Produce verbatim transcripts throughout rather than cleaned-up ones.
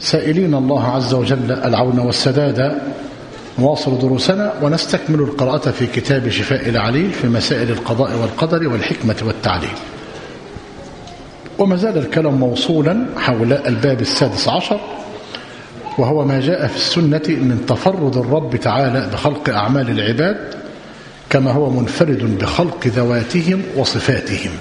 سائلين الله عز وجل العون والسداد نواصل دروسنا ونستكمل القراءة في كتاب شفاء العليل في مسائل القضاء والقدر والحكمة والتعليل. وما زال الكلام موصولا حول الباب السادس عشر، وهو ما جاء في السنة من تفرد الرب تعالى بخلق أعمال العباد كما هو منفرد بخلق ذواتهم وصفاتهم.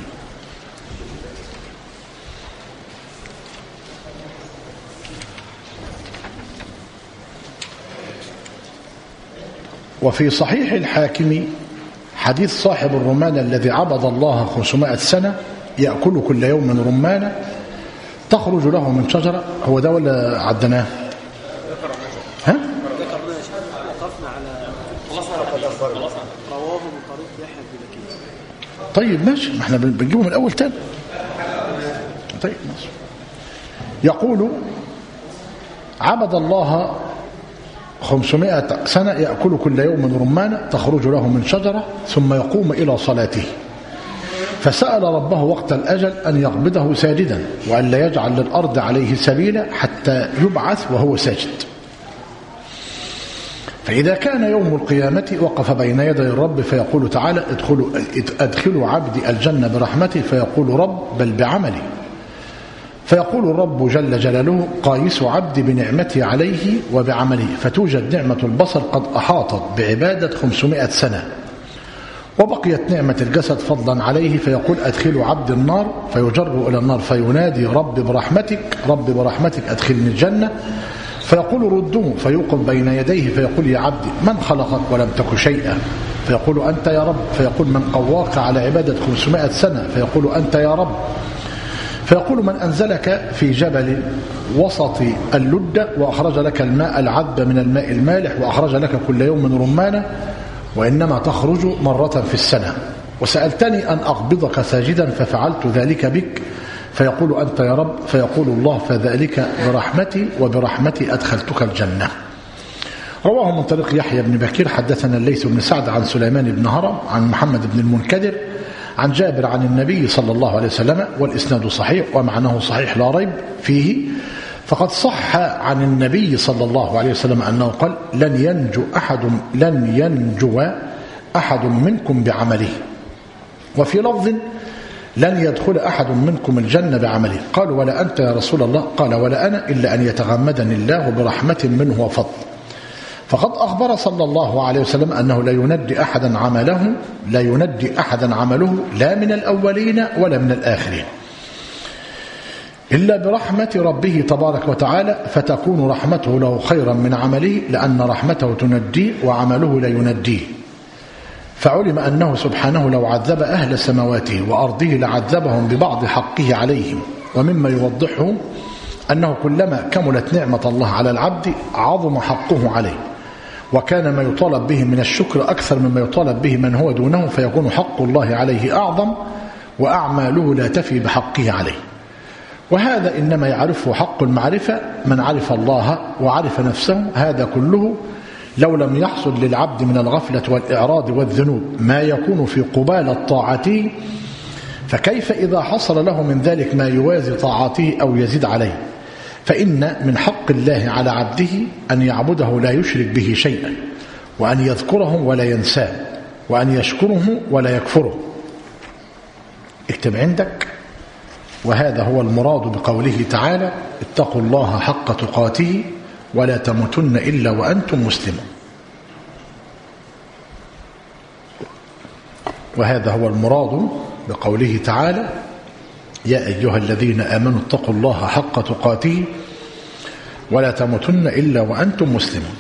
وفي صحيح الحاكم حديث صاحب الرمان الذي عبد الله خمسمائة سنة يأكل كل يوم رمانة تخرج له من شجرة. هو ده ولا عدناه؟ ها؟ طيب ماشي، ما احنا بنجيبه من الأول تاني. طيب ماشي. يقول عبد الله خمسمائة سنة يأكل كل يوم رمانة تخرج له من شجرة ثم يقوم إلى صلاته، فسأل ربه وقت الأجل أن يقبضه ساجدا وأن لا يجعل للأرض عليه سبيلا حتى يبعث وهو ساجد. فإذا كان يوم القيامة وقف بين يدي الرب فيقول تعالى ادخلوا, ادخلوا عبدي الجنة برحمتي، فيقول رب بل بعملي، فيقول الرب جل جلاله قايس عبدي بنعمتي عليه وبعمله، فتوجد نعمة البصر قد أحاطت بعبادة خمسمائة سنة، وبقيت نعمة الجسد فضلا عليه، فيقول أدخلوا عبد النار، فيجر إلى النار فينادي رب برحمتك رب برحمتك أدخلني الجنة، فيقول ردوه فيوقف بين يديه فيقول يا عبدي من خلقك ولم تك شيئا، فيقول أنت يا رب، فيقول من قواك على عبادة خمسمائة سنة، فيقول أنت يا رب، فيقول من أنزلك في جبل وسط اللدة وأخرج لك الماء العذب من الماء المالح وأخرج لك كل يوم رمانة وإنما تخرج مرة في السنة، وسألتني أن أقبضك ساجدا ففعلت ذلك بك، فيقول أنت يا رب، فيقول الله فذلك برحمتي وبرحمتي أدخلتك الجنة. رواه من طريق يحيى بن بكير حدثنا الليث بن سعد عن سليمان بن هرم عن محمد بن المنكدر عن جابر عن النبي صلى الله عليه وسلم، والإسناد صحيح ومعناه صحيح لا ريب فيه. فقد صح عن النبي صلى الله عليه وسلم أنه قال لن ينجو أحد لن ينجو أحد منكم بعمله، وفي لفظ لن يدخل أحد منكم الجنة بعمله. قالوا ولا أنت يا رسول الله؟ قال ولا أنا إلا أن يتغمدني الله برحمة منه وفضل. فقد أخبر صلى الله عليه وسلم أنه لا يندي أحدا عمله لا يندي أحدا عمله لا من الأولين ولا من الآخرين إلا برحمة ربه تبارك وتعالى، فتكون رحمته له خيرا من عمله لأن رحمته تنديه وعمله لا ينديه. فعلم أنه سبحانه لو عذب أهل سماواته وأرضه لعذبهم ببعض حقه عليهم، ومما يوضحه أنه كلما كملت نعمة الله على العبد عظم حقه عليه، وكان ما يطالب به من الشكر أكثر مما يطالب به من هو دونه، فيكون حق الله عليه أعظم وأعماله لا تفي بحقه عليه. وهذا إنما يعرفه حق المعرفة من عرف الله وعرف نفسه. هذا كله لو لم يحصل للعبد من الغفلة والإعراض والذنوب ما يكون في قبالة طاعته، فكيف إذا حصل له من ذلك ما يوازي طاعته أو يزيد عليه؟ فإن من حق الله على عبده أن يعبده لا يشرك به شيئا، وأن يذكره ولا ينساه، وأن يشكره ولا يكفره. اكتب عندك. وهذا هو المراد بقوله تعالى اتقوا الله حق تقاته ولا تموتن إلا وأنتم مسلمون. وهذا هو المراد بقوله تعالى يا أيها الذين آمنوا اتقوا الله حق تقاته ولا تموتن إلا وأنتم مسلمون.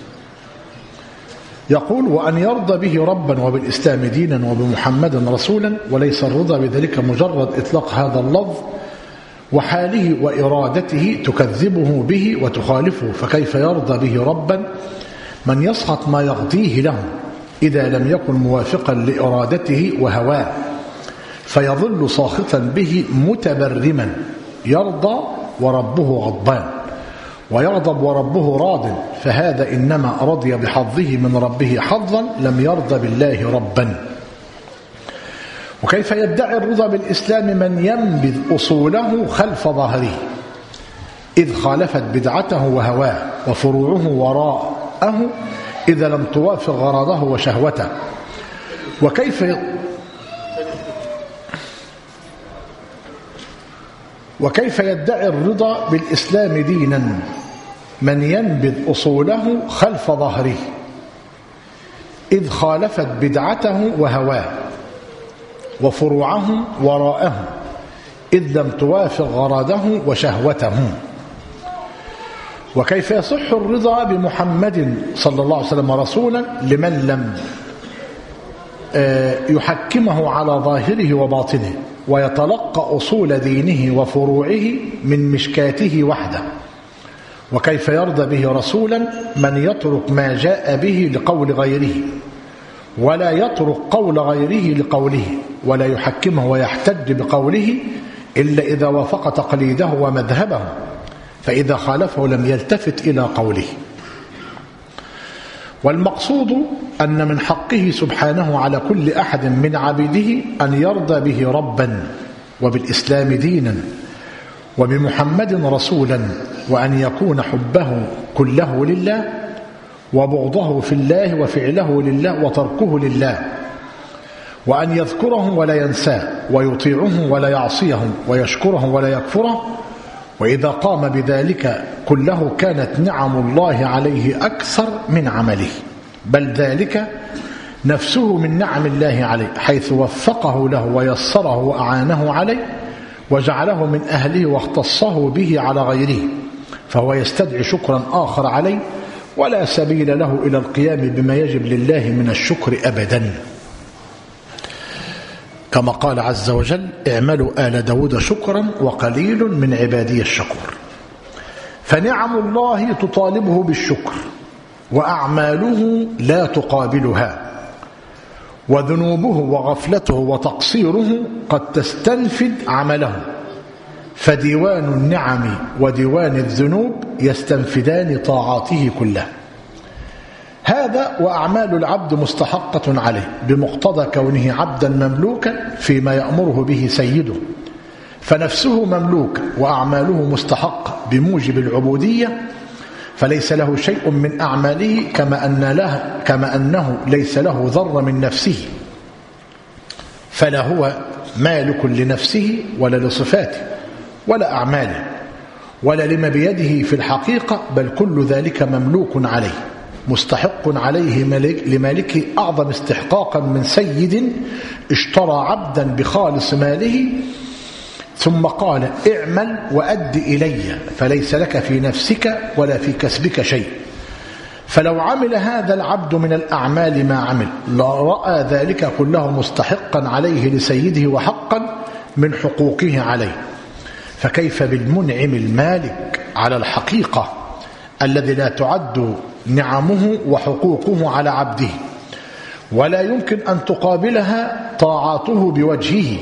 يقول وأن يرضى به ربا وبالإسلام دينا وبمحمد رسولا، وليس الرضا بذلك مجرد إطلاق هذا اللفظ وحاله وإرادته تكذبه به وتخالفه، فكيف يرضى به ربا من يسخط ما يقضيه له إذا لم يكن موافقا لإرادته وهواه، فيظل ساخطا به متبرما، يرضى وربه غضبان، ويغضب وربه راض، فهذا إنما رضي بحظه من ربه حظا لم يرضى بالله ربا. وكيف يدعي الرضا بالإسلام من ينبذ أصوله خلف ظهره إذ خالفت بدعته وهواه وفروعه وراءه إذا لم توافق غرضه وشهوته. وكيف وكيف يدعي الرضا بالإسلام دينا من ينبذ أصوله خلف ظهره إذ خالفت بدعته وهواه وفروعه وراءه إذ لم توافق غرضه وشهوته. وكيف يصح الرضا بمحمد صلى الله عليه وسلم رسولا لمن لم يحكمه على ظاهره وباطنه ويتلقى أصول دينه وفروعه من مشكاته وحده؟ وكيف يرضى به رسولا من يترك ما جاء به لقول غيره ولا يترك قول غيره لقوله ولا يحكمه ويحتج بقوله إلا إذا وافق تقليده ومذهبه، فإذا خالفه لم يلتفت إلى قوله. والمقصود أن من حقه سبحانه على كل أحد من عبيده أن يرضى به ربا وبالإسلام دينا وبمحمد رسولا، وأن يكون حبه كله لله وبغضه في الله وفعله لله وتركه لله، وأن يذكره ولا ينساه ويطيعه ولا يعصيه ويشكره ولا يكفره. وإذا قام بذلك كله كانت نعم الله عليه أكثر من عمله، بل ذلك نفسه من نعم الله عليه، حيث وفقه له ويسره وأعانه عليه وجعله من أهله واختصه به على غيره، فهو يستدعي شكرا آخر عليه ولا سبيل له إلى القيام بما يجب لله من الشكر أبدا، كما قال عز وجل: اعملوا آل داود شكرا وقليل من عبادي الشكور. فنعم الله تطالبه بالشكر وأعماله لا تقابلها، وذنوبه وغفلته وتقصيره قد تستنفد عمله، فديوان النعم وديوان الذنوب يستنفدان طاعاته كلها. هذا وأعمال العبد مستحقة عليه بمقتضى كونه عبدا مملوكا فيما يأمره به سيده، فنفسه مملوك وأعماله مستحقة بموجب العبودية، فليس له شيء من أعماله كما أن له كما أنه ليس له ذر من نفسه، فلا هو مالك لنفسه ولا لصفاته ولا أعماله ولا لما بيده في الحقيقة، بل كل ذلك مملوك عليه مستحق عليه ملك لمالكه أعظم استحقاقا من سيد اشترى عبدا بخالص ماله ثم قال: اعمل وأد إلي، فليس لك في نفسك ولا في كسبك شيء. فلو عمل هذا العبد من الأعمال ما عمل لرأى ذلك كله مستحقا عليه لسيده وحقا من حقوقه عليه، فكيف بالمنعم المالك على الحقيقة الذي لا تعد نعمه وحقوقه على عبده، ولا يمكن أن تقابلها طاعاته بوجهه،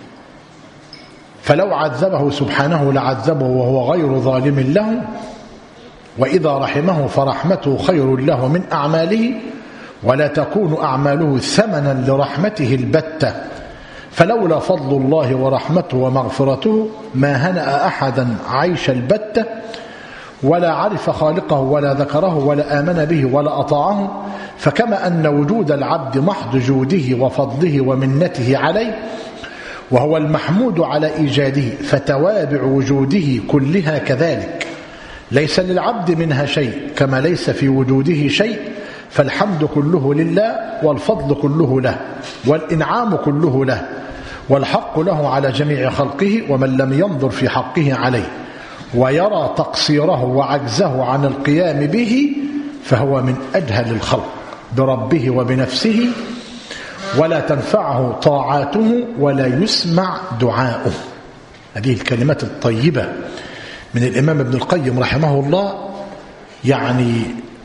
فلو عذبه سبحانه لعذبه وهو غير ظالم له، وإذا رحمه فرحمته خير له من أعماله، ولا تكون أعماله ثمنا لرحمته البتة، فلولا فضل الله ورحمته ومغفرته ما هنأ أحدا عيش البتة، ولا عرف خالقه ولا ذكره ولا آمن به ولا أطاعه. فكما أن وجود العبد محض جوده وفضله ومنته عليه وهو المحمود على إيجاده، فتوابع وجوده كلها كذلك ليس للعبد منها شيء، كما ليس في وجوده شيء، فالحمد كله لله والفضل كله له والإنعام كله له والحق له على جميع خلقه، ومن لم ينظر في حقه عليه ويرى تقصيره وعجزه عن القيام به فهو من أجهل الخلق بربه وبنفسه، ولا تنفعه طاعاته ولا يسمع دعاؤه. هذه الكلمات الطيبة من الإمام ابن القيم رحمه الله يعني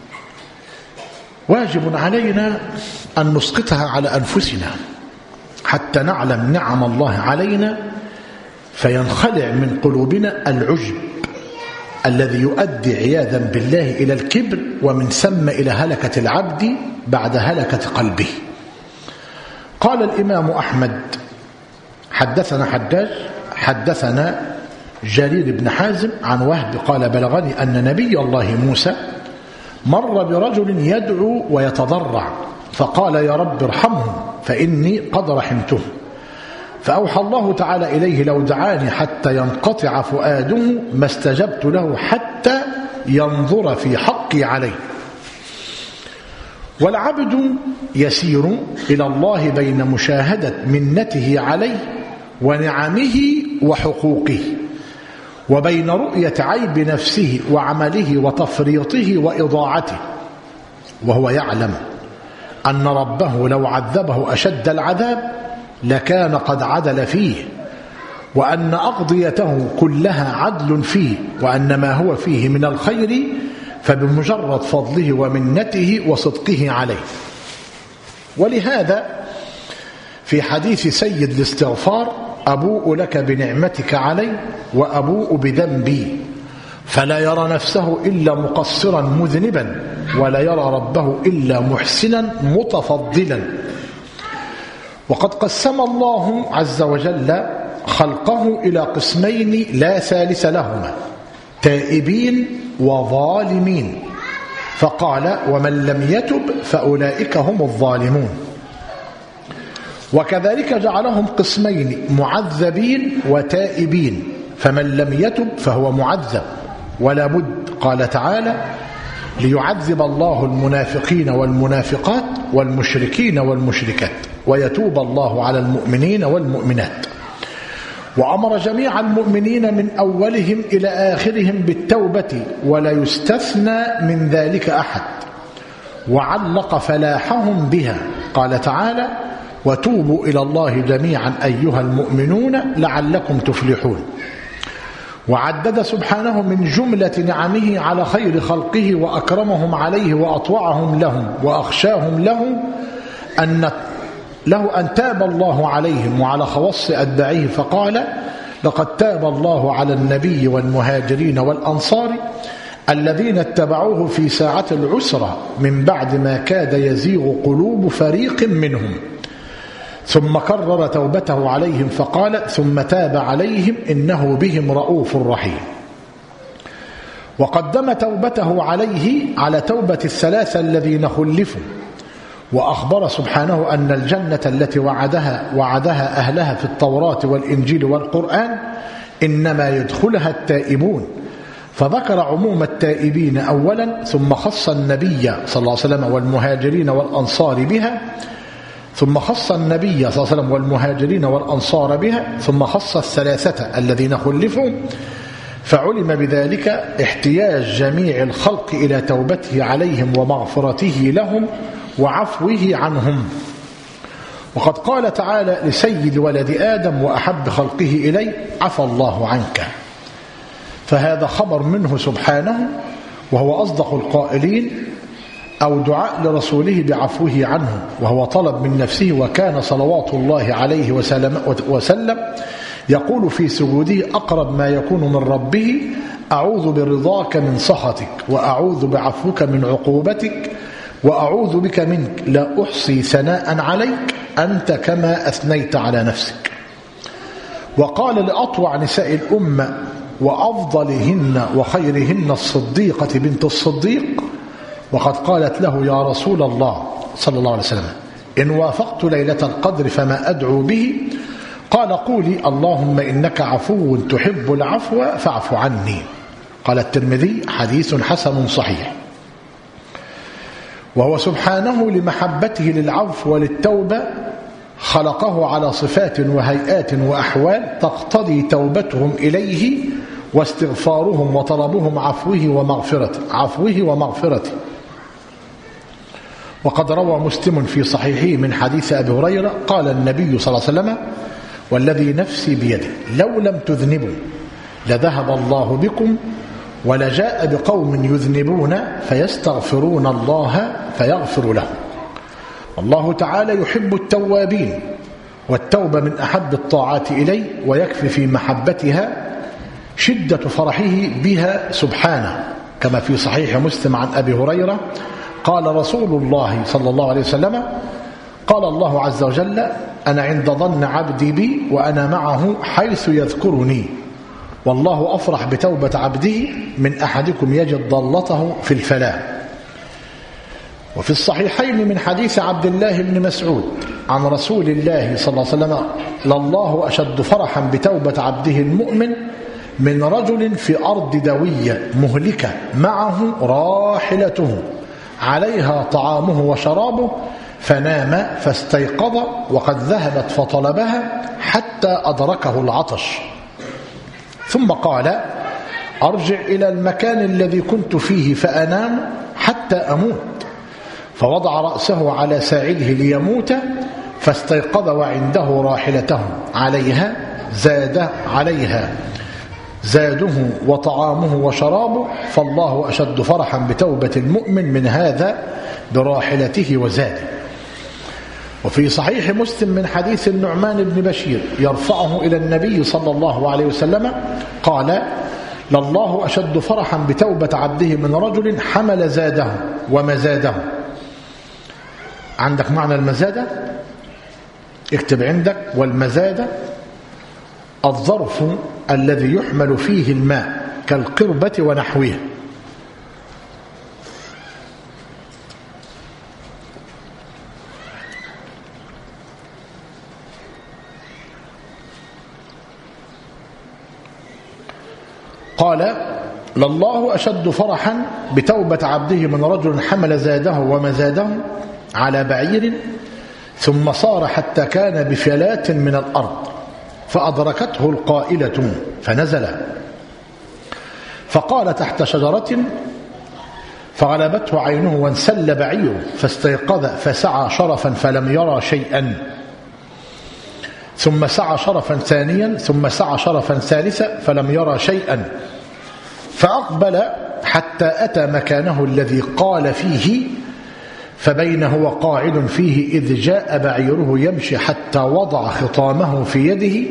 واجب علينا أن نسقطها على أنفسنا حتى نعلم نعم الله علينا، فينخلع من قلوبنا العجب الذي يؤدي عياذا بالله إلى الكبر، ومن ثم إلى هلكة العبد بعد هلكة قلبه. قال الإمام أحمد: حدثنا حداج حدثنا جرير بن حازم عن وهب قال بلغني أن نبي الله موسى مر برجل يدعو ويتضرع فقال يا رب ارحمه فإني قد رحمته، فأوحى الله تعالى إليه لو دعاني حتى ينقطع فؤاده ما استجبت له حتى ينظر في حقي عليه. والعبد يسير إلى الله بين مشاهدة منته عليه ونعمه وحقوقه، وبين رؤية عيب نفسه وعمله وتفريطه وإضاعته، وهو يعلم أن ربه لو عذبه أشد العذاب لكان قد عدل فيه، وأن أقضيته كلها عدل فيه، وأن ما هو فيه من الخير فبمجرد فضله ومنته وصدقه عليه. ولهذا في حديث سيد الاستغفار أبوء لك بنعمتك علي وأبوء بذنبي، فلا يرى نفسه إلا مقصرا مذنبا ولا يرى ربه إلا محسنا متفضلا. وقد قسم الله عز وجل خلقه إلى قسمين لا ثالث لهما، تائبين وظالمين، فقال ومن لم يتب فأولئك هم الظالمون. وكذلك جعلهم قسمين معذبين وتائبين، فمن لم يتب فهو معذب ولا بد، قال تعالى ليعذب الله المنافقين والمنافقات والمشركين والمشركات ويتوب الله على المؤمنين والمؤمنات. وأمر جميع المؤمنين من أولهم إلى آخرهم بالتوبة ولا يستثنى من ذلك أحد، وعلق فلاحهم بها، قال تعالى وتوبوا إلى الله جميعا أيها المؤمنون لعلكم تفلحون. وعدد سبحانه من جملة نعمه على خير خلقه وأكرمهم عليه وأطوعهم لهم وأخشاهم له أن له أن تاب الله عليهم وعلى خواص أتباعه، فقال لقد تاب الله على النبي والمهاجرين والأنصار الذين اتبعوه في ساعة العسرة من بعد ما كاد يزيغ قلوب فريق منهم، ثم كرر توبته عليهم فقال ثم تاب عليهم إنه بهم رؤوف رحيم. وقدم توبته عليه على توبة الثلاثة الذين خلفوا، وأخبر سبحانه أن الجنة التي وعدها وعدها أهلها في التوراة والإنجيل والقرآن إنما يدخلها التائبون، فذكر عموم التائبين أولا، ثم خص النبي صلى الله عليه وسلم والمهاجرين والأنصار بها، ثم خص النبي صلى الله عليه وسلم والمهاجرين والأنصار بها، ثم خص الثلاثة الذين خلفوا، فعلم بذلك احتياج جميع الخلق إلى توبته عليهم ومغفرته لهم وعفوه عنهم. وقد قال تعالى لسيد ولد آدم وأحب خلقه إليه عفى الله عنك، فهذا خبر منه سبحانه وهو أصدق القائلين، أو دعاء لرسوله بعفوه عنه، وهو طلب من نفسه، وكان صلوات الله عليه وسلم, وسلم يقول في سجوده أقرب ما يكون من ربه أعوذ برضاك من سخطك وأعوذ بعفوك من عقوبتك وأعوذ بك منك لا أحصي ثناء عليك أنت كما أثنيت على نفسك. وقال لأطوع نساء الأمة وأفضلهن وخيرهن الصديقة بنت الصديق، وقد قالت له يا رسول الله صلى الله عليه وسلم إن وافقت ليلة القدر فما أدعو به؟ قال قولي اللهم إنك عفو تحب العفو فاعف عني. قال الترمذي حديث حسن صحيح. وهو سبحانه لمحبته للعفو وللتوبة خلقه على صفات وهيئات وأحوال تقتضي توبتهم إليه واستغفارهم وطلبهم عفوه ومغفرته عفوه ومغفرته. وقد روى مسلم في صحيحه من حديث أبي هريرة قال النبي صلى الله عليه وسلم والذي نفسي بيده لو لم تذنبوا لذهب الله بكم ولجاء بقوم يذنبون فيستغفرون الله فيغفر لهم. الله تعالى يحب التوابين، والتوبة من أحب الطاعات إليه، ويكفي في محبتها شدة فرحه بها سبحانه، كما في صحيح مسلم عن أبي هريرة قال رسول الله صلى الله عليه وسلم قال الله عز وجل أنا عند ظن عبدي بي وأنا معه حيث يذكرني. والله أفرح بتوبة عبده من أحدكم يجد ضالته في الفلاح. وفي الصحيحين من حديث عبد الله بن مسعود عن رسول الله صلى الله عليه وسلم: لله أشد فرحا بتوبة عبده المؤمن من رجل في أرض دوية مهلكة معه راحلته عليها طعامه وشرابه فنام فاستيقظ وقد ذهبت فطلبها حتى أدركه العطش، ثم قال: أرجع إلى المكان الذي كنت فيه فأنام حتى أموت، فوضع رأسه على ساعده ليموت فاستيقظ وعنده راحلته عليها زاد عليها زاده وطعامه وشرابه، فالله أشد فرحا بتوبة المؤمن من هذا براحلته وزاده. وفي صحيح مسلم من حديث النعمان بن بشير يرفعه إلى النبي صلى الله عليه وسلم قال: لله أشد فرحا بتوبة عبده من رجل حمل زاده ومزاده. عندك معنى المزادة؟ اكتب عندك: والمزادة الظرف الذي يحمل فيه الماء كالقربة ونحوها. قال: لله أشد فرحا بتوبة عبده من رجل حمل زاده ومزاده على بعير ثم صار حتى كان بفلات من الأرض فأدركته القائلة فنزل فقال تحت شجرة فغلبته عينه وانسل بعيره فاستيقظ فسعى شرفا فلم يرى شيئا، ثم سعى شرفا ثانيا ثم سعى شرفا ثالثا فلم يرى شيئا، فأقبل حتى أتى مكانه الذي قال فيه، فبين هو قاعد فيه إذ جاء بعيره يمشي حتى وضع خطامه في يده،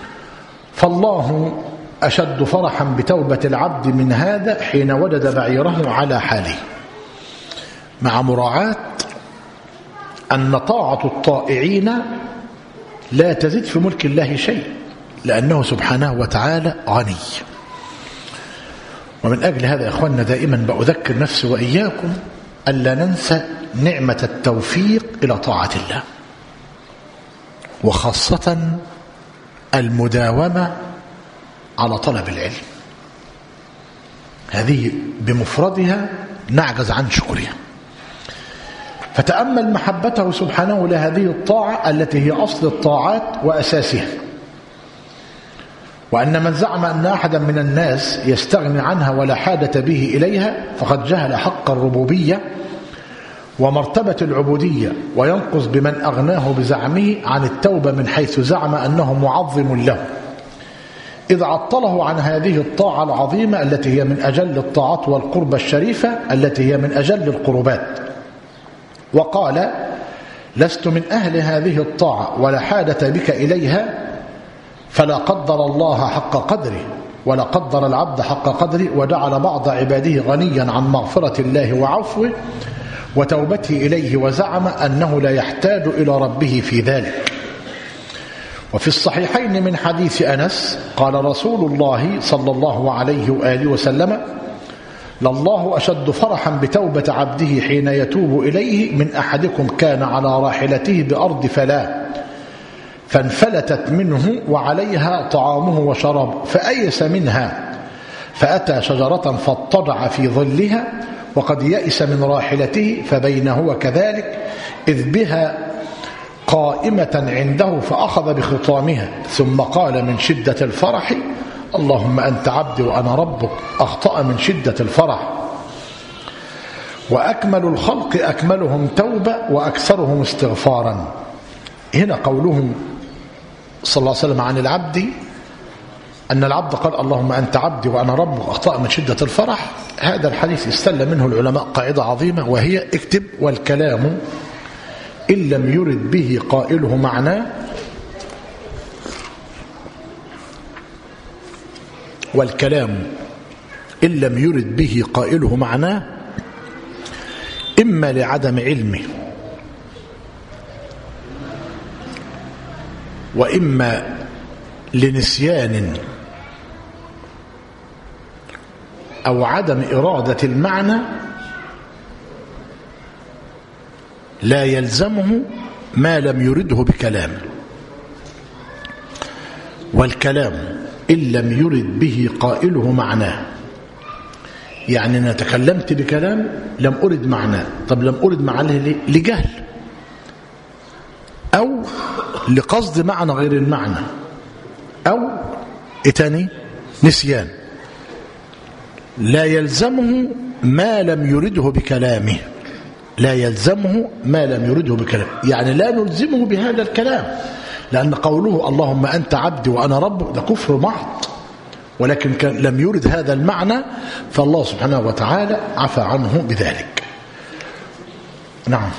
فالله أشد فرحا بتوبة العبد من هذا حين وجد بعيره على حاله. مع مراعاة أن طاعة الطائعين لا تزيد في ملك الله شيء، لأنه سبحانه وتعالى غني. ومن أجل هذا يا أخواننا دائما بأذكر نفسي وإياكم ألا ننسى نعمة التوفيق إلى طاعة الله، وخاصة المداومة على طلب العلم. هذه بمفردها نعجز عن شكرها. فتأمل محبته سبحانه لهذه الطاعة التي هي أصل الطاعات وأساسها، وأن من زعم أن أحدا من الناس يستغني عنها ولا حاجة به إليها فقد جهل حق الربوبية ومرتبة العبودية، وينقص بمن أغناه بزعمه عن التوبة من حيث زعم أنه معظم له، إذ عطله عن هذه الطاعة العظيمة التي هي من أجل الطاعات والقربة الشريفة التي هي من أجل القربات، وقال: لست من أهل هذه الطاعة ولا حاجة بك إليها، فلا قدر الله حق قدره ولا قدر العبد حق قدره، وجعل بعض عباده غنيا عن مغفرة الله وعفوه وتوبته إليه، وزعم أنه لا يحتاج إلى ربه في ذلك. وفي الصحيحين من حديث أنس قال رسول الله صلى الله عليه وآله وسلم: لله أشد فرحا بتوبة عبده حين يتوب إليه من أحدكم كان على راحلته بأرض فلاة فانفلتت منه وعليها طعامه وشرابه فأيس منها فأتى شجرة فاضطجع في ظلها وقد يئس من راحلته فبينه وكذلك إذ بها قائمة عنده فأخذ بخطامها ثم قال من شدة الفرح: اللهم أنت عبدي وأنا ربك، أخطأ من شدة الفرح. وأكمل الخلق أكملهم توبة وأكثرهم استغفارا. هنا قوله صلى الله عليه وسلم عن العبد أن العبد قال اللهم أنت عبدي وأنا ربك، أخطأ من شدة الفرح. هذا الحديث استل منه العلماء قاعدة عظيمة، وهي اكتب: والكلام إن لم يرد به قائله معناه والكلام إن لم يرد به قائله معناه إما لعدم علمه وإما لنسيان أو عدم إرادة المعنى لا يلزمه ما لم يرده بكلامه، والكلام إن لم يرد به قائله معناه. يعني أنا تكلمت بكلام لم أرد معناه. طب لم أرد معناه ليه؟ لجهل أو لقصد معنى غير المعنى أو إتاني نسيان. لا يلزمه ما لم يرده بكلامه، لا يلزمه ما لم يرده بكلامه، يعني لا نلزمه بهذا الكلام، لأن قوله اللهم أنت عبدي وأنا ربك ده كفر محض، ولكن كان لم يرد هذا المعنى فالله سبحانه وتعالى عفى عنه بذلك. نعم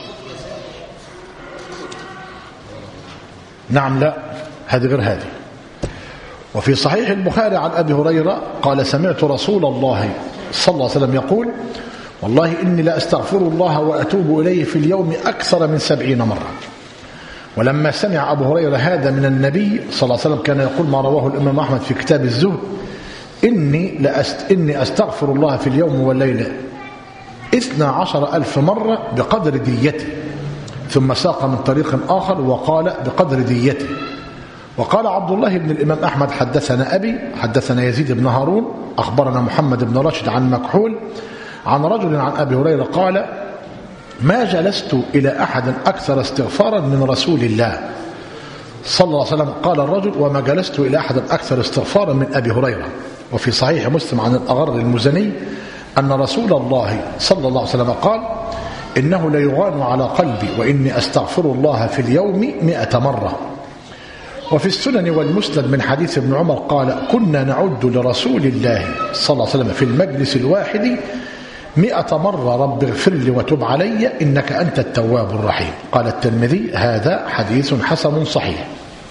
نعم لا هذه غير هذه. وفي صحيح البخاري عن أبي هريرة قال سمعت رسول الله صلى الله عليه وسلم يقول والله إني لا أستغفر الله وأتوب إليه في اليوم أكثر من سبعين مرة. ولما سمع أبو هريرة هذا من النبي صلى الله عليه وسلم كان يقول ما رواه الإمام أحمد في كتاب الزهد إني, لأست إني أستغفر الله في اليوم والليلة اثنا عشر ألف مرة بقدر ديته، ثم ساق من طريق آخر وقال بقدر ديته. وقال عبد الله بن الإمام أحمد حدثنا أبي حدثنا يزيد بن هارون أخبرنا محمد بن راشد عن مكحول عن رجل عن أبي هريرة قال ما جلست إلى أحد أكثر استغفارا من رسول الله صلى الله عليه وسلم. قال الرجل وما جلست إلى أحد أكثر استغفارا من أبي هريرة. وفي صحيح مسلم عن الأغر المزني أن رسول الله صلى الله عليه وسلم قال إنه ليغان على قلبي وإني أستغفر الله في اليوم مئة مرة. وفي السنن والمسند من حديث ابن عمر قال كنا نعد لرسول الله صلى الله عليه وسلم في المجلس الواحد مئة مرة رب اغفر لي وتب علي إنك أنت التواب الرحيم. قال الترمذي هذا حديث حسن صحيح.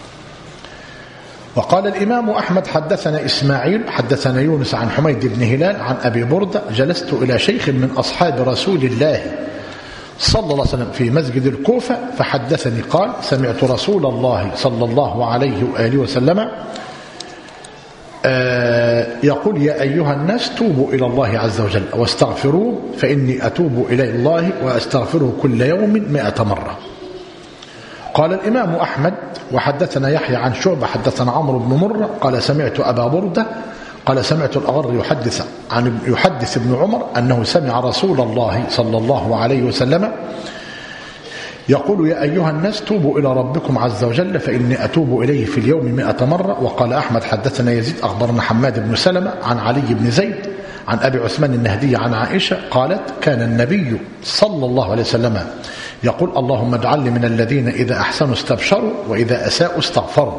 وقال الإمام أحمد حدثنا إسماعيل حدثنا يونس عن حميد بن هلال عن أبي بردة جلست إلى شيخ من أصحاب رسول الله صلى الله عليه وسلم في مسجد الكوفة فحدثني قال سمعت رسول الله صلى الله عليه وآله وسلم يقول يا أيها الناس توبوا إلى الله عز وجل واستغفروه فإني أتوب إلى الله وأستغفره كل يوم مئة مرة. قال الإمام أحمد وحدثنا يحيى عن شعبة حدثنا عمرو بن مرة قال سمعت أبا بردة قال سمعت الأغر يحدث عن يحدث ابن عمر أنه سمع رسول الله صلى الله عليه وسلم يقول يا أيها الناس توبوا إلى ربكم عز وجل فإني أتوب إليه في اليوم مئة مرة. وقال أحمد حدثنا يزيد أخبرنا حماد بن سلمة عن علي بن زيد عن أبي عثمان النهدي عن عائشة قالت كان النبي صلى الله عليه وسلم يقول اللهم اجعلني من الذين إذا أحسنوا استبشروا وإذا أساءوا استغفروا.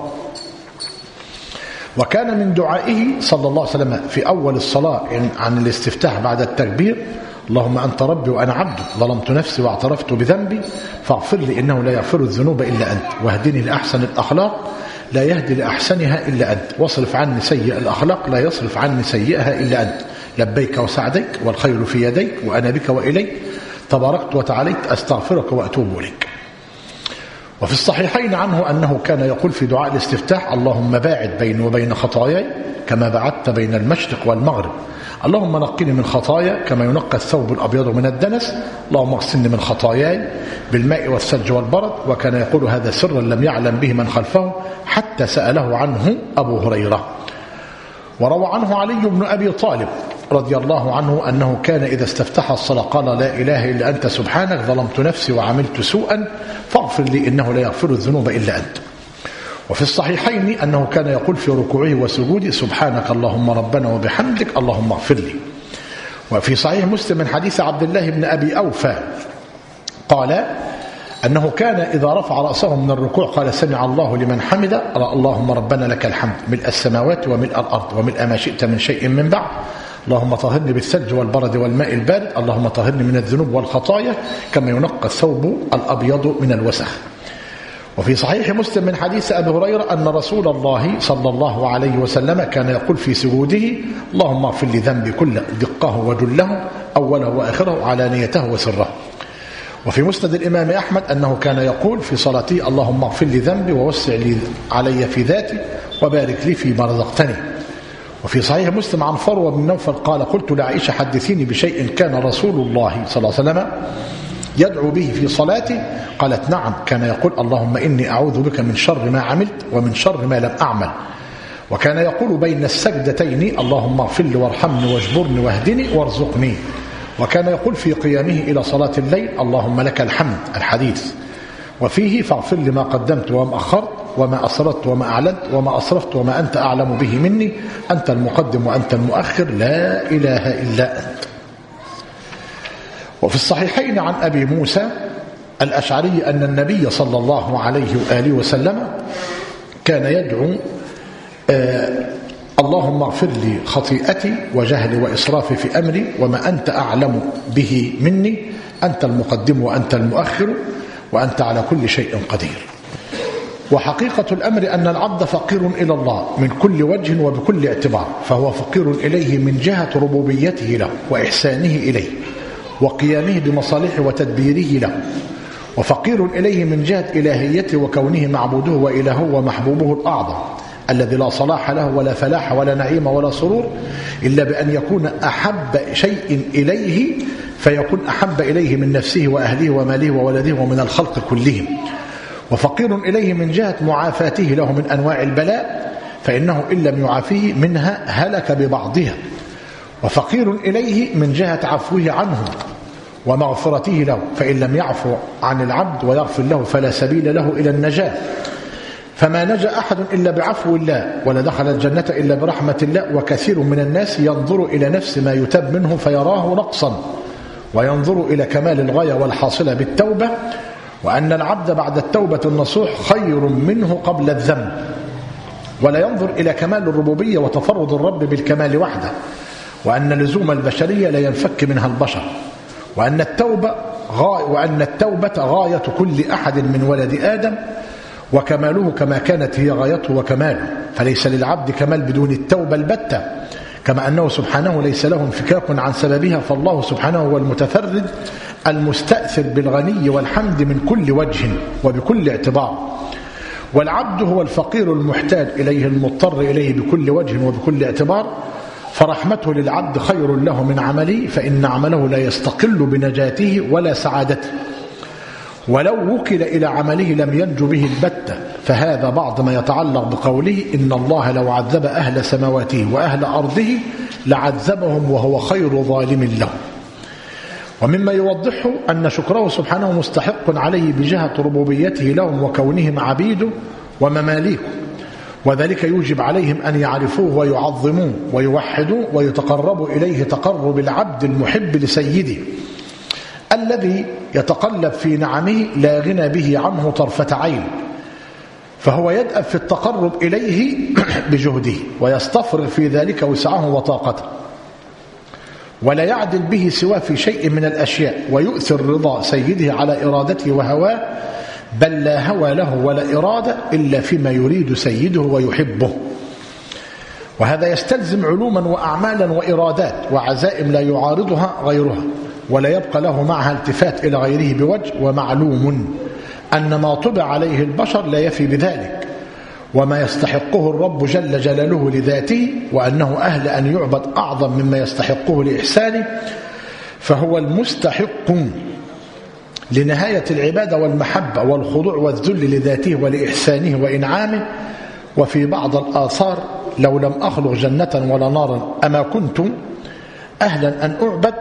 وكان من دعائه صلى الله عليه وسلم في أول الصلاة عن الاستفتاح بعد التكبير اللهم أنت ربي وأنا عبدك ظلمت نفسي واعترفت بذنبي فاغفر لي إنه لا يغفر الذنوب إلا أنت واهدني لأحسن الأخلاق لا يهدي لأحسنها إلا أنت واصرف عني سيئ الأخلاق لا يصرف عني سيئها إلا أنت لبيك وسعديك والخير في يديك وأنا بك وإليك تباركت وتعاليت أستغفرك وأتوب إليك. وفي الصحيحين عنه أنه كان يقول في دعاء الاستفتاح اللهم باعد بيني وبين خطاياي كما بعدت بين المشرق والمغرب اللهم نقني من خطايا كما ينقى الثوب الأبيض من الدنس اللهم اغسلني من خطاياي بالماء والثلج والبرد. وكان يقول هذا سرا لم يعلم به من خلفه حتى سأله عنه أبو هريرة. وروى عنه علي بن أبي طالب رضي الله عنه أنه كان إذا استفتح الصلاة قال لا إله إلا أنت سبحانك ظلمت نفسي وعملت سوءا فاغفر لي إنه لا يغفر الذنوب إلا أنت. وفي الصحيحين أنه كان يقول في ركوعه وسجوده سبحانك اللهم ربنا وبحمدك اللهم اغفر لي. وفي صحيح مسلم من حديث عبد الله بن أبي أوفى قال أنه كان إذا رفع رأسه من الركوع قال سمع الله لمن حمد اللهم ربنا لك الحمد ملء السماوات وملء الأرض وملء ما شئت من شيء من بعد اللهم طهرني بالثلج والبرد والماء البارد اللهم طهرني من الذنوب والخطايا كما ينقى الثوب الأبيض من الوسخ. وفي صحيح مسلم من حديث أبي هريرة أن رسول الله صلى الله عليه وسلم كان يقول في سجوده اللهم اغفر لي ذنبي كله دقه وجله أوله وآخره علانيته وسره. وفي مسند الإمام أحمد أنه كان يقول في صلاته اللهم اغفر لي ذنبي ووسع لي علي في ذاتي وبارك لي فيما رزقتني. وفي صحيح مسلم عن فروة بن نوفل قال قلت لعائشة حدثيني بشيء كان رسول الله صلى الله عليه وسلم يدعو به في صلاته. قالت نعم، كان يقول اللهم إني أعوذ بك من شر ما عملت ومن شر ما لم أعمل. وكان يقول بين السجدتين اللهم اغفر لي وارحمني واجبرني واهدني وارزقني. وكان يقول في قيامه إلى صلاة الليل اللهم لك الحمد الحديث، وفيه فاغفر لي ما قدمت وما أخرت وما أسررت وما أعلنت وما أسرفت وما أنت أعلم به مني، أنت المقدم وأنت المؤخر لا إله إلا أنت. وفي الصحيحين عن أبي موسى الأشعري أن النبي صلى الله عليه وآله وسلم كان يدعو آه اللهم اغفر لي خطيئتي وجهلي وإسرافي في أمري وما أنت أعلم به مني، أنت المقدم وأنت المؤخر وأنت على كل شيء قدير. وحقيقة الأمر أن العبد فقير إلى الله من كل وجه وبكل اعتبار، فهو فقير إليه من جهة ربوبيته له وإحسانه إليه وقيامه بمصالحه وتدبيره له، وفقير إليه من جهة إلهيته وكونه معبوده وإلهه ومحبوبه الأعظم الذي لا صلاح له ولا فلاح ولا نعيم ولا سرور إلا بأن يكون أحب شيء إليه فيكون أحب إليه من نفسه وأهله وماله وولده ومن الخلق كلهم. وفقير إليه من جهة معافاته له من أنواع البلاء فإنه إن لم يعافيه منها هلك ببعضها. وفقير إليه من جهة عفوه عنه ومغفرته له، فإن لم يعفو عن العبد ويغفر له فلا سبيل له إلى النجاة. فما نجا أحد إلا بعفو الله ولا دخل الجنة إلا برحمة الله. وكثير من الناس ينظر إلى نفس ما يتاب منه فيراه نقصا، وينظر إلى كمال الغاية والحاصلة بالتوبة، وأن العبد بعد التوبة النصوح خير منه قبل الذنب، ولا ينظر إلى كمال الربوبية وتفرد الرب بالكمال وحده، وأن لزوم البشرية لا ينفك منها البشر، وأن التوبة غاية وأن التوبة غاية كل أحد من ولد آدم، وكماله كما كانت هي غايته وكماله، فليس للعبد كمال بدون التوبة البتة، كما أنه سبحانه ليس له انفكاك عن سببها، فالله سبحانه هو المتفرد المستأثر بالغني والحمد من كل وجه وبكل اعتبار. والعبد هو الفقير المحتاج إليه المضطر إليه بكل وجه وبكل اعتبار، فرحمته للعبد خير له من عمله، فإن عمله لا يستقل بنجاته ولا سعادته، ولو وكل إلى عمله لم ينجو به البتة. فهذا بعض ما يتعلق بقوله إن الله لو عذب أهل سماواته وأهل أرضه لعذبهم وهو خير ظالم لهم. ومما يوضحه أن شكره سبحانه مستحق عليه بجهة ربوبيته لهم وكونهم عبيده ومماليكه، وذلك يوجب عليهم أن يعرفوه ويعظموه ويوحدوه ويتقربوا إليه تقرب العبد المحب لسيده الذي يتقلب في نعمه لا غنى به عنه طرفة عين، فهو يدأب في التقرب إليه بجهده ويستفرغ في ذلك وسعه وطاقته، ولا يعدل به سواه في شيء من الأشياء، ويؤثر رضا سيده على إرادته وهواه، بل لا هوى له ولا إرادة إلا فيما يريد سيده ويحبه. وهذا يستلزم علوما وأعمالا وإرادات وعزائم لا يعارضها غيرها، ولا يبقى له معها التفات إلى غيره بوجه. ومعلوم أن ما طبع عليه البشر لا يفي بذلك، وما يستحقه الرب جل جلاله لذاته، وأنه أهل أن يعبد أعظم مما يستحقه لإحسانه، فهو المستحق لنهاية العبادة والمحبة والخضوع والذل لذاته ولإحسانه وإنعامه. وفي بعض الآثار لو لم أخلق جنة ولا نارا أما كنت أهلا أن أعبد.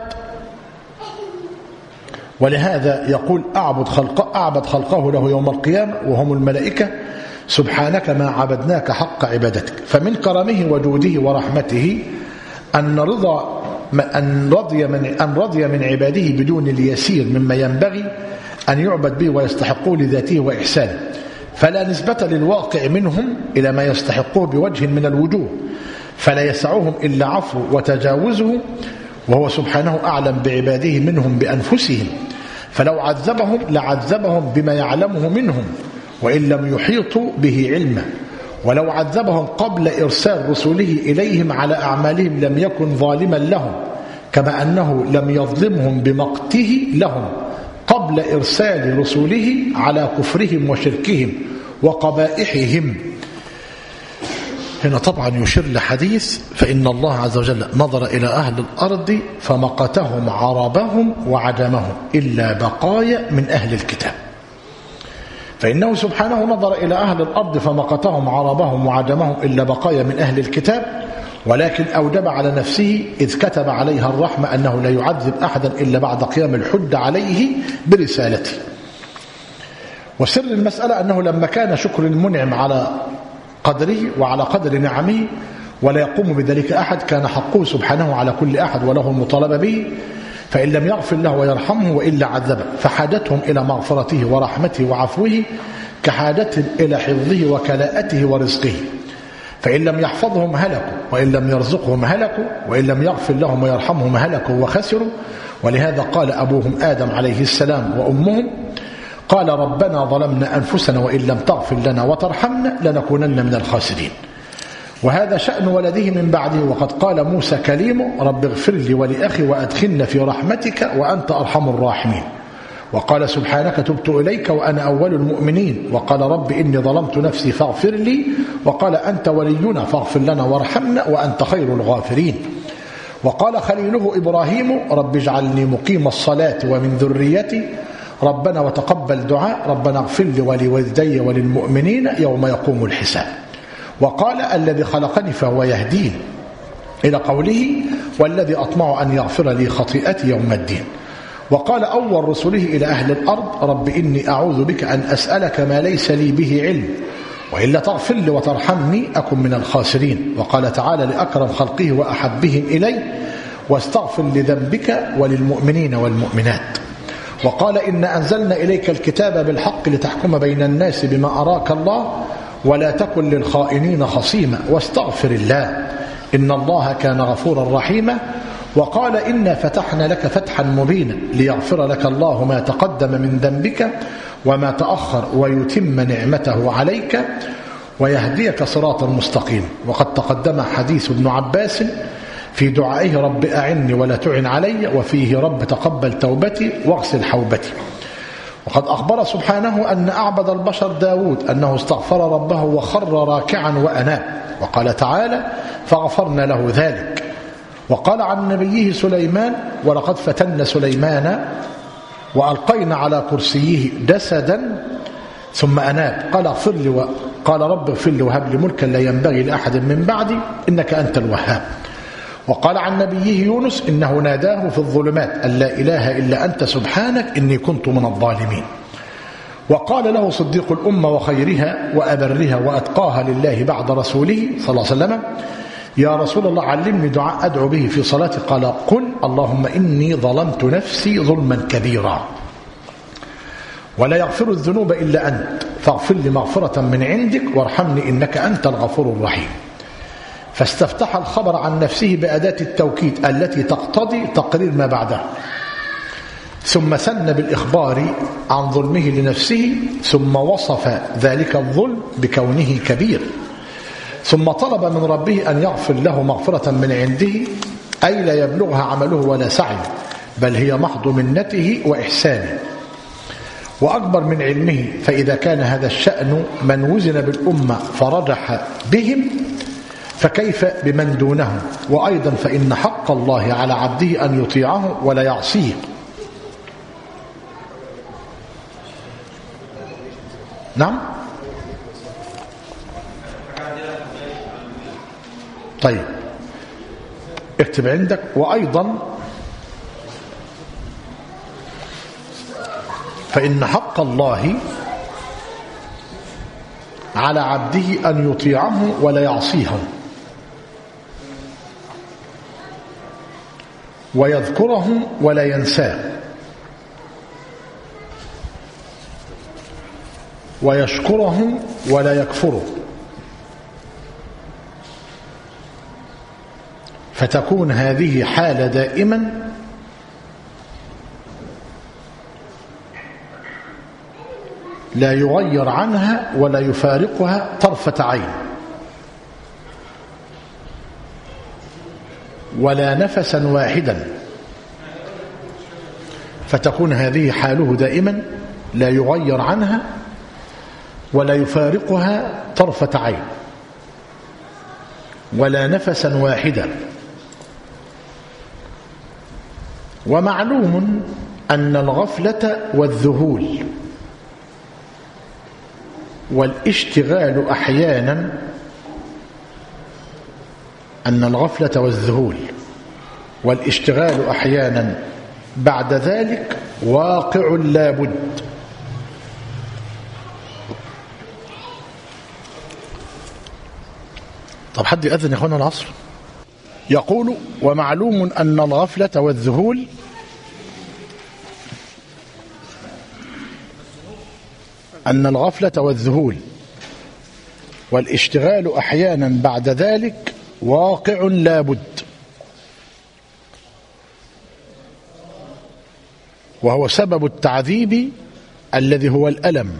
ولهذا يقول أعبد خلقه, أعبد خلقه له يوم القيامة وهم الملائكة سبحانك ما عبدناك حق عبادتك. فمن كرمه وجوده ورحمته أن رضى أن رضي من أن رضي من عباده بدون اليسير مما ينبغي أن يعبد به ويستحقه لذاته وإحسانه، فلا نسبة للواقع منهم إلى ما يستحقه بوجه من الوجوه، فلا يسعهم إلا عفو وتجاوزه، وهو سبحانه أعلم بعباده منهم بأنفسهم، فلو عذبهم لعذبهم بما يعلمه منهم وإن لم يحيطوا به علما. ولو عذبهم قبل إرسال رسله إليهم على أعمالهم لم يكن ظالما لهم، كما أنه لم يظلمهم بمقته لهم قبل إرسال رسله على كفرهم وشركهم وقبائحهم. هنا طبعا يشير لحديث فإن الله عز وجل نظر إلى أهل الأرض فمقتهم عربهم وعدمهم إلا بقايا من أهل الكتاب. فإنه سبحانه نظر إلى أهل الأرض فمقتهم عربهم وعدمهم إلا بقايا من أهل الكتاب، ولكن أوجب على نفسه إذ كتب عليها الرحمة أنه لا يعذب أحدا إلا بعد قيام الحج عليه برسالته. وسر المسألة أنه لما كان شكر المنعم على قدره وعلى قدر نعمه ولا يقوم بذلك أحد، كان حقه سبحانه على كل أحد وله المطالبة به، فإن لم يغفر له ويرحمه وإلا عذبه، فحاجتهم إلى مغفرته ورحمته وعفوه كحاجتهم إلى حفظه وكلاءته ورزقه، فإن لم يحفظهم هلكوا، وإن لم يرزقهم هلكوا، وإن لم يغفر لهم ويرحمهم هلكوا وخسروا. ولهذا قال أبوهم آدم عليه السلام وأمهم قال ربنا ظلمنا أنفسنا وإن لم تغفر لنا وترحمنا لنكونن من الخاسرين. وهذا شأن ولده من بعده، وقد قال موسى كليمه رب اغفر لي ولأخي وأدخلنا في رحمتك وأنت أرحم الراحمين. وقال سبحانك تبت إليك وأنا أول المؤمنين. وقال رب إني ظلمت نفسي فاغفر لي. وقال أنت ولينا فاغفر لنا وارحمنا وأنت خير الغافرين. وقال خليله إبراهيم رب اجعلني مقيم الصلاة ومن ذريتي ربنا وتقبل دعاء ربنا اغفر لي ولوالدي وللمؤمنين يوم يقوم الحساب. وقال الذي خلقني فهو يهدين إلى قوله والذي أطمع أن يغفر لي خطيئتي يوم الدين. وقال أول رسله إلى أهل الأرض رب إني أعوذ بك أن أسألك ما ليس لي به علم وإلا تغفر لي وترحمني أكن من الخاسرين. وقال تعالى لأكرم خلقه وأحبهم إلي واستغفر لذنبك وللمؤمنين والمؤمنات. وقال إن أنزلنا إليك الكتاب بالحق لتحكم بين الناس بما أراك الله ولا تكن للخائنين خصيما واستغفر الله إن الله كان غفورا رحيما. وقال إنا فتحنا لك فتحا مبينا ليغفر لك الله ما تقدم من ذنبك وما تأخر ويتم نعمته عليك ويهديك صراطا مستقيما. وقد تقدم حديث ابن عباس في دعائه رب أعني ولا تعن علي، وفيه رب تقبل توبتي واغسل حوبتي. وقد أخبر سبحانه أن أعبد البشر داود أنه استغفر ربه وخر راكعا وأناب. وقال تعالى فغفرنا له ذلك. وقال عن نبيه سليمان ولقد فتنا سليمان وألقينا على كرسيه جسدا ثم أناب قال اغفر لي و... قال رب اغفر لي وهب لي ملكا لا ينبغي لأحد من بعدي إنك أنت الوهاب. وقال عن نبيه يونس إنه ناداه في الظلمات أن لا إله إلا أنت سبحانك إني كنت من الظالمين. وقال له صديق الأمة وخيرها وأبرها وأتقاها لله بعد رسوله صلى الله عليه وسلم يا رسول الله علمني دعاء أدعو به في صلاتي قال قل اللهم إني ظلمت نفسي ظلما كبيرا ولا يغفر الذنوب إلا أنت فاغفر لي مغفرة من عندك وارحمني إنك أنت الغفور الرحيم. فاستفتح الخبر عن نفسه بأداة التوكيد التي تقتضي تقرير ما بعدها، ثم سن بالإخبار عن ظلمه لنفسه، ثم وصف ذلك الظلم بكونه كبير، ثم طلب من ربه أن يغفر له مغفرة من عنده أي لا يبلغها عمله ولا سعي بل هي محض منته وإحسانه وأكبر من علمه. فإذا كان هذا الشأن من وزن بالأمة فرجح بهم فكيف بمن دونهم. وأيضا فإن حق الله على عبده أن يطيعه ولا يعصيه. نعم طيب اكتب عندك. وأيضا فإن حق الله على عبده أن يطيعه ولا يعصيه ويذكره ولا ينساه ويشكره ولا يكفره، فتكون هذه حالة دائما لا يغير عنها ولا يفارقها طرفة عين ولا نفسا واحدا، فتكون هذه حاله دائما لا يغير عنها ولا يفارقها طرفة عين ولا نفسا واحدا. ومعلوم أن الغفلة والذهول والاشتغال أحيانا أن الغفلة والذهول والاشتغال أحيانا بعد ذلك واقع لا بد. طب حد يأذن يا أخوانا العصر. يقول ومعلوم أن الغفلة والذهول أن الغفلة والذهول والاشتغال أحيانا بعد ذلك واقع لا بد، وهو سبب التعذيب الذي هو الألم.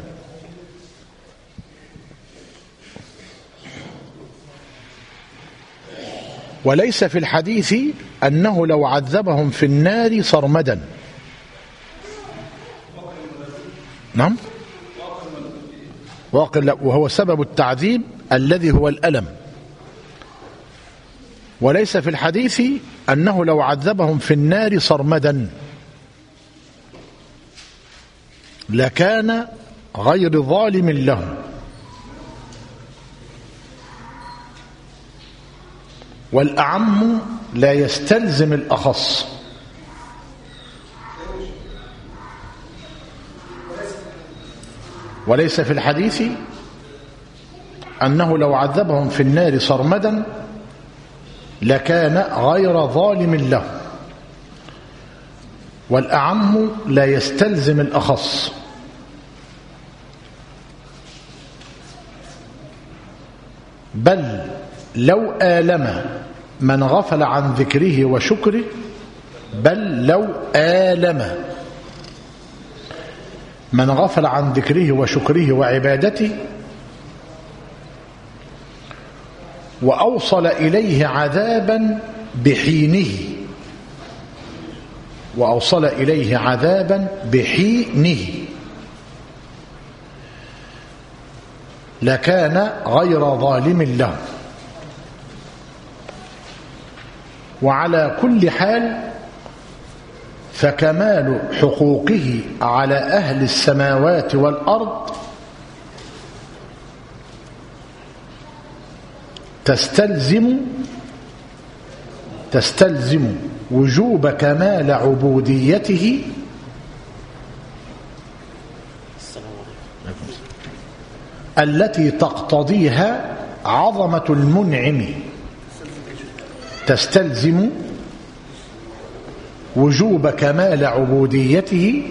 وليس في الحديث أنه لو عذبهم في النار صرمدا. نعم واقع، وهو سبب التعذيب الذي هو الألم. وليس في الحديث أنه لو عذبهم في النار صرمدا لكان غير ظالم لهم. والأعم لا يستلزم الأخص. وليس في الحديث أنه لو عذبهم في النار صرمدا لكان غير ظالم له. والأعم لا يستلزم الأخص. بل لو آلم من غفل عن ذكره وشكره بل لو آلم من غفل عن ذكره وشكره وعبادته وأوصل إليه عذابا بحينه وأوصل إليه عذابا بحينه لكان غير ظالم له. وعلى كل حال فكمال حقوقه على أهل السماوات والأرض تستلزم تستلزم وجوب كمال عبوديته التي تقتضيها عظمة المنعم تستلزم وجوب كمال عبوديته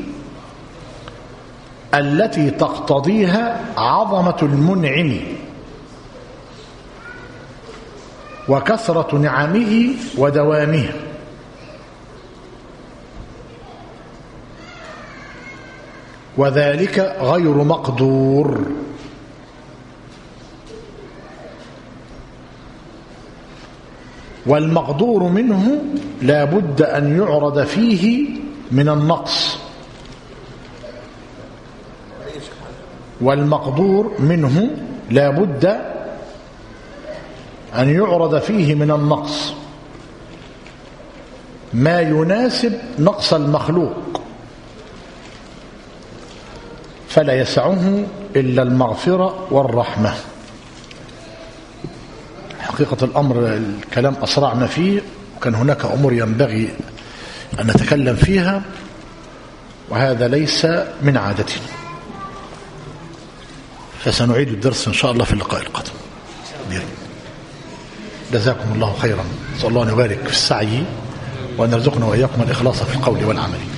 التي تقتضيها عظمة المنعم وكثرة نعمه ودوامه. وذلك غير مقدور. والمقدور منه لا بد أن يعرض فيه من النقص. والمقدور منه لا بد أن يعرض فيه من النقص ما يناسب نقص المخلوق، فلا يسعه إلا المغفرة والرحمة. حقيقة الأمر الكلام أسرعنا فيه، وكان هناك أمور ينبغي أن نتكلم فيها، وهذا ليس من عادتنا، فسنعيد الدرس إن شاء الله في اللقاء القادم. جزاكم الله خيرا. نسأل الله أن يبارك في السعي وأن يرزقنا وإياكم الإخلاص في القول والعمل.